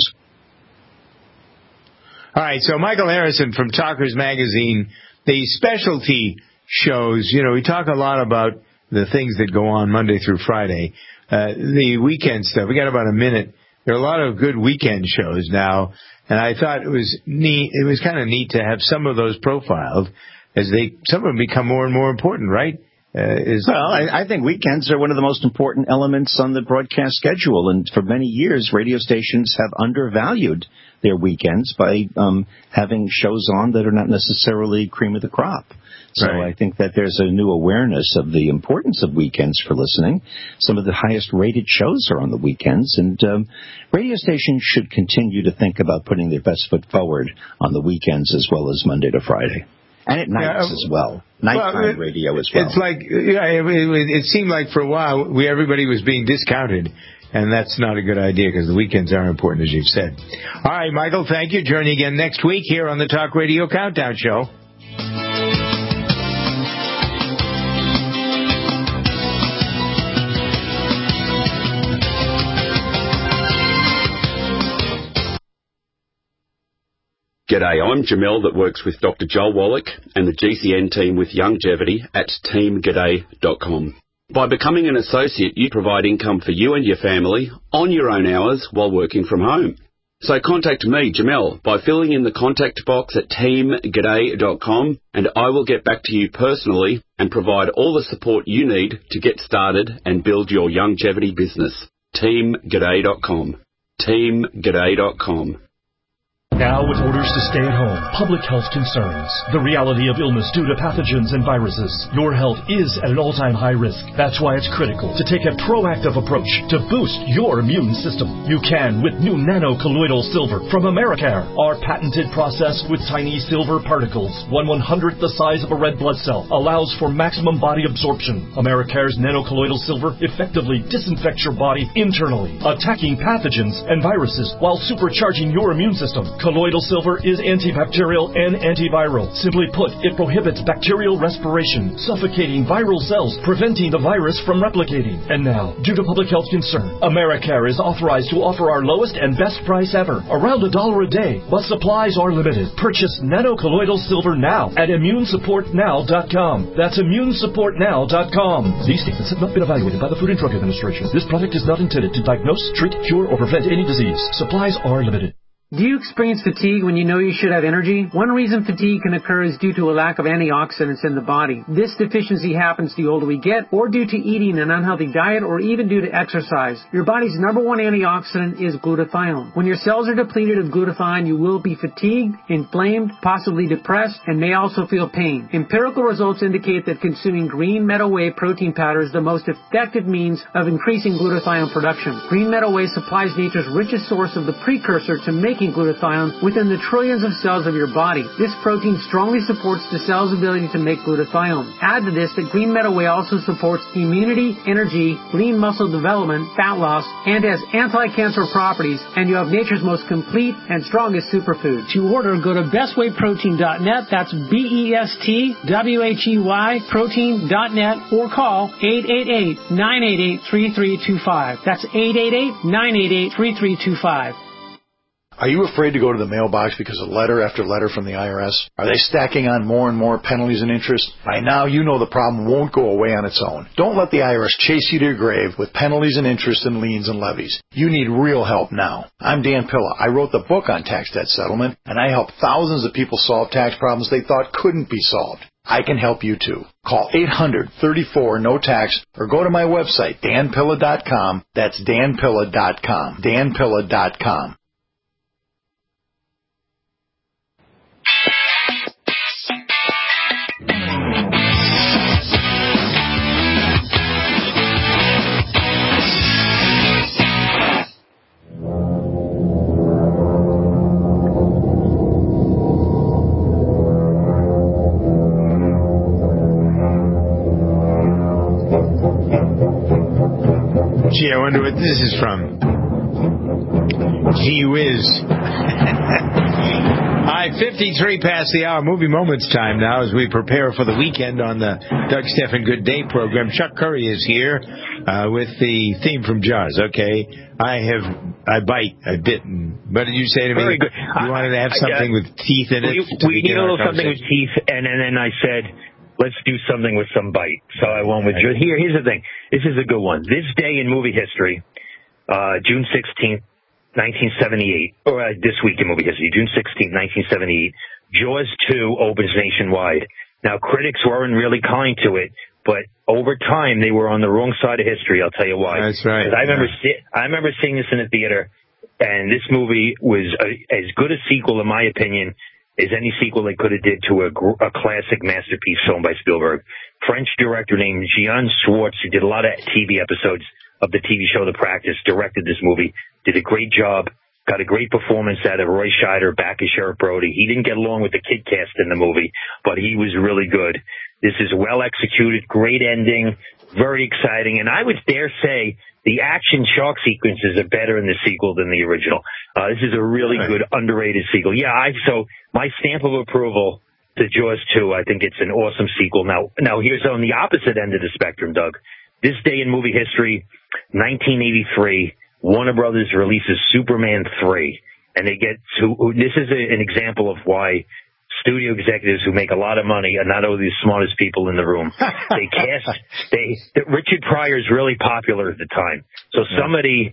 All right, so Michael Harrison from Talkers Magazine, the specialty shows, you know, we talk a lot about the things that go on Monday through Friday. Uh, the weekend stuff, we got about a minute. There are a lot of good weekend shows now, and I thought it was neat, it was kind of neat to have some of those profiled as they, some of them become more and more important, right? Uh, is well, I, I think weekends are one of the most important elements on the broadcast schedule, and for many years, radio stations have undervalued their weekends by um, having shows on that are not necessarily cream of the crop. So right. I think that there's a new awareness of the importance of weekends for listening. Some of the highest rated shows are on the weekends, and um, radio stations should continue to think about putting their best foot forward on the weekends as well as Monday to Friday. And at nights yeah, as well. Nighttime well, it, radio as well. It's like, yeah, it, it, it seemed like for a while we everybody was being discounted, and that's not a good idea because the weekends are important, as you've said. All right, Michael, thank you. Journey again next week here on the Talk Radio Countdown Show. G'day, I'm Jamel that works with Doctor Joel Wallach and the G C N team with Longevity at team g'day dot com. By becoming an associate, you provide income for you and your family on your own hours while working from home. So contact me, Jamel, by filling in the contact box at team g'day dot com, and I will get back to you personally and provide all the support you need to get started and build your longevity business. team g'day dot com. team g'day dot com. Now with orders to stay at home, public health concerns, the reality of illness due to pathogens and viruses, your health is at an all-time high risk. That's why it's critical to take a proactive approach to boost your immune system. You can with new nano-colloidal silver from Americare. Our patented process with tiny silver particles, one one-hundredth the size of a red blood cell, allows for maximum body absorption. Americare's nano-colloidal silver effectively disinfects your body internally, attacking pathogens and viruses while supercharging your immune system. Colloidal silver is antibacterial and antiviral. Simply put, it prohibits bacterial respiration, suffocating viral cells, preventing the virus from replicating. And now, due to public health concern, Americare is authorized to offer our lowest and best price ever, around a dollar a day, but supplies are limited. Purchase nano-colloidal silver now at immune support now dot com. That's immune support now dot com. These statements have not been evaluated by the Food and Drug Administration. This product is not intended to diagnose, treat, cure, or prevent any disease. Supplies are limited. Do you experience fatigue when you know you should have energy? One reason fatigue can occur is due to a lack of antioxidants in the body. This deficiency happens the older we get, or due to eating an unhealthy diet, or even due to exercise. Your body's number one antioxidant is glutathione. When your cells are depleted of glutathione, you will be fatigued, inflamed, possibly depressed, and may also feel pain. Empirical results indicate that consuming green meadow whey protein powder is the most effective means of increasing glutathione production. Green meadow whey supplies nature's richest source of the precursor to make glutathione within the trillions of cells of your body. This protein strongly supports the cell's ability to make glutathione. Add to this that green meadow whey also supports immunity, energy, lean muscle development, fat loss, and has anti-cancer properties, and you have nature's most complete and strongest superfood. To order, go to best way protein dot net, that's B E S T W H E Y protein dot net, or call eight eight eight, nine eight eight, three three two five. That's eight eight eight, nine eight eight, three three two five. Are you afraid to go to the mailbox because of letter after letter from the I R S? Are they stacking on more and more penalties and interest? By now, you know the problem won't go away on its own. Don't let the I R S chase you to your grave with penalties and interest and liens and levies. You need real help now. I'm Dan Pilla. I wrote the book on tax debt settlement, and I help thousands of people solve tax problems they thought couldn't be solved. I can help you too. Call eight hundred, thirty-four, no tax or go to my website, dan pilla dot com. That's dan pilla dot com. dan pilla dot com. Gee, I wonder what this is from. Gee whiz. All right, fifty-three past the hour. Movie Moments time now as we prepare for the weekend on the Doug Stephan Good Day program. Chuck Curry is here uh, with the theme from Jaws. Okay, I have, I bite, I bitten. What did you say to me? Very good. You wanted to have something uh, with teeth in it? We, we need a little something with teeth, and, and then I said, let's do something with some bite. So I went with, here, here's the thing. This is a good one. This day in movie history, uh, June sixteenth, nineteen seventy-eight, or uh, this week in movie history, June sixteenth, nineteen seventy-eight, Jaws two opens nationwide. Now, critics weren't really kind to it, but over time, they were on the wrong side of history. I'll tell you why. That's right. 'Cause I remember, yeah. see, I remember seeing this in the theater, and this movie was a, as good a sequel, in my opinion, as any sequel they could have did to a, a classic masterpiece filmed by Spielberg. French director named Jean Schwartz, who did a lot of T V episodes of the T V show The Practice, directed this movie, did a great job, got a great performance out of Roy Scheider back as Sheriff Brody. He didn't get along with the kid cast in the movie, but he was really good. This is well executed, great ending, very exciting, and I would dare say the action shark sequences are better in the sequel than the original. Uh, this is a really good, underrated sequel. Yeah, I, so my stamp of approval to Jaws two, I think it's an awesome sequel. Now, now here's on the opposite end of the spectrum, Doug. This day in movie history, nineteen eighty-three, Warner Brothers releases Superman three, and they get to, this is a, an example of why studio executives who make a lot of money are not only the smartest people in the room. They cast, they, Richard Pryor is really popular at the time. So somebody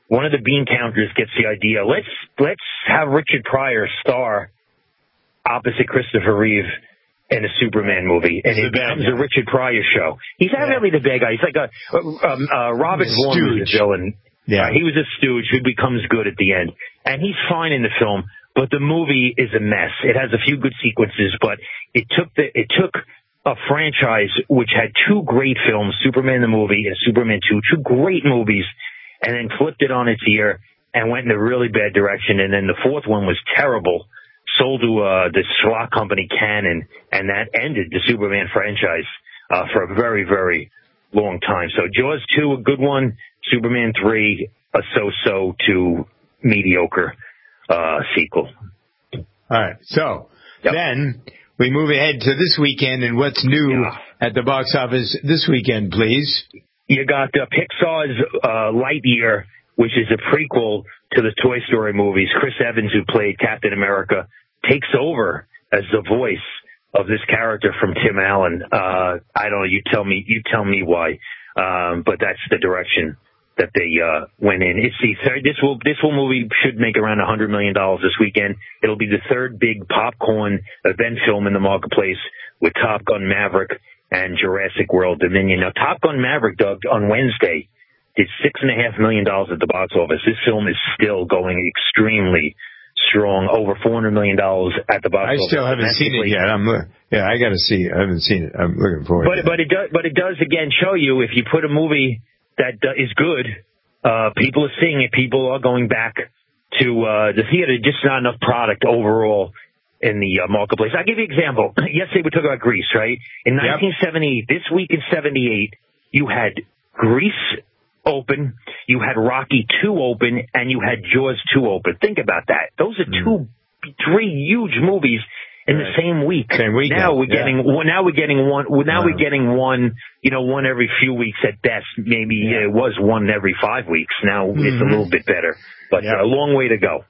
one of the bean counters gets the idea. Let's let's have Richard Pryor star opposite Christopher Reeve in a Superman movie, and it becomes a Richard Pryor show. He's not yeah. really the bad guy. He's like a um, uh, Robert Vaughn was a villain. Yeah, uh, he was a stooge who becomes good at the end, and he's fine in the film. But the movie is a mess. It has a few good sequences, but it took the it took a franchise which had two great films, Superman the movie and Superman two, two great movies, and then flipped it on its ear and went in a really bad direction. And then the fourth one was terrible. Sold to uh, the schlock company Canon, and that ended the Superman franchise uh, for a very, very long time. So Jaws two, a good one. Superman three, a so-so to mediocre uh, sequel. All right. So yep. then we move ahead to this weekend, and what's new yeah. at the box office this weekend, please? You got uh, Pixar's uh, Lightyear, which is a prequel to the Toy Story movies. Chris Evans, who played Captain America, takes over as the voice of this character from Tim Allen. Uh, I don't know. You tell me. You tell me why. Um, but that's the direction that they uh, went in. It's the third. This will this will movie should make around a hundred million dollars this weekend. It'll be the third big popcorn event film in the marketplace, with Top Gun Maverick and Jurassic World Dominion. Now, Top Gun Maverick, Doug, on Wednesday did six and a half million dollars at the box office. This film is still going extremely strong, over four hundred million dollars at the box I office. I still haven't seen it yet. I'm yeah, I got to see it. I haven't seen it. I'm looking forward. But to it. but it does but it does again show you, if you put a movie that uh, is good, uh, people are seeing it. People are going back to uh, the theater. Just not enough product overall in the uh, marketplace. I'll give you an example. Yesterday we talked about Grease, right? In yep. nineteen seventy-eight, this week in seventy-eight, you had Grease open, you had Rocky two open, and you had Jaws two open. Think about that. Those are two, mm. three huge movies in right. the same week. Same weekend. Now we're yeah. getting well, now we're getting one. Well, now wow. we're getting one. You know, one every few weeks at best. Maybe yeah. it was one every five weeks. Now mm-hmm. it's a little bit better, but yeah. a long way to go.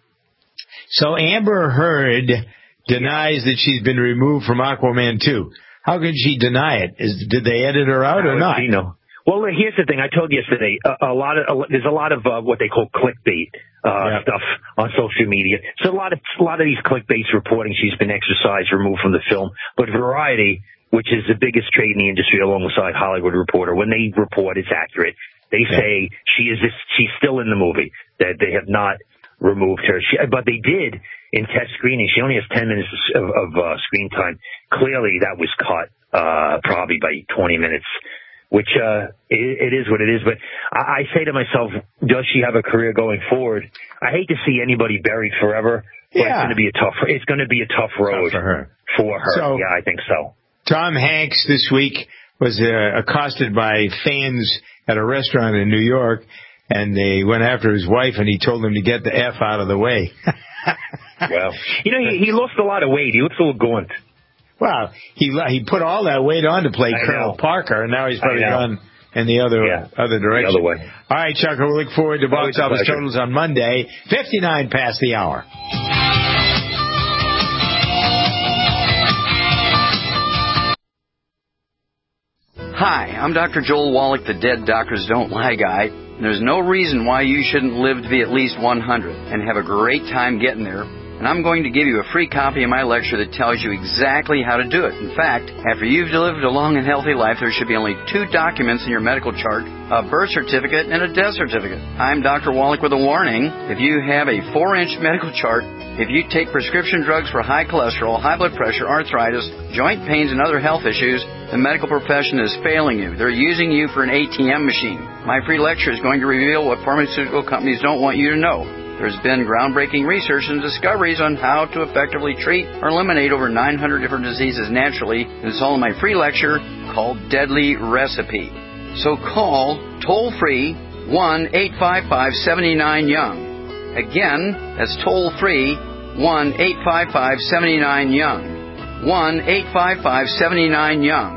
So Amber Heard denies that she's been removed from Aquaman two. How could she deny it? Is did they edit her out How or not? You know. Well, here's the thing. I told you yesterday, a, a lot of, a, there's a lot of, uh, what they call clickbait, uh, yeah. stuff on social media. So a lot of, a lot of these clickbaits reporting she's been exercised, removed from the film. But Variety, which is the biggest trade in the industry alongside Hollywood Reporter, when they report it's accurate, they yeah. say she is, this, she's still in the movie, that they have not removed her. She, but they did in test screening. She only has ten minutes of, of uh, screen time. Clearly that was cut, uh, probably by twenty minutes. Which, uh, it, it is what it is. But I, I say to myself, does she have a career going forward? I hate to see anybody buried forever, but yeah. it's going to be a tough, it's going to be a tough road tough for her. For her. So, yeah, I think so. Tom Hanks this week was uh, accosted by fans at a restaurant in New York, and they went after his wife, and he told them to get the F out of the way. Well, you know, he, he lost a lot of weight. He looks a little gaunt. Well, he he put all that weight on to play I Colonel know. Parker, and now he's probably gone in the other yeah. other direction. The other way. All right, Chuck, we look forward to box office pleasure. totals on Monday, fifty-nine past the hour. Hi, I'm Doctor Joel Wallach, the Dead Doctors Don't Lie guy. There's no reason why you shouldn't live to be at least one hundred and have a great time getting there. And I'm going to give you a free copy of my lecture that tells you exactly how to do it. In fact, after you've lived a long and healthy life, there should be only two documents in your medical chart, a birth certificate and a death certificate. I'm Doctor Wallach with a warning. If you have a four-inch medical chart, if you take prescription drugs for high cholesterol, high blood pressure, arthritis, joint pains, and other health issues, the medical profession is failing you. They're using you for an A T M machine. My free lecture is going to reveal what pharmaceutical companies don't want you to know. There's been groundbreaking research and discoveries on how to effectively treat or eliminate over nine hundred different diseases naturally. And it's all in my free lecture called Deadly Recipe. So call toll-free one eight five five, seven nine, young. Again, that's toll-free one eight five five, seven nine, young. one eight five five, seven nine, young.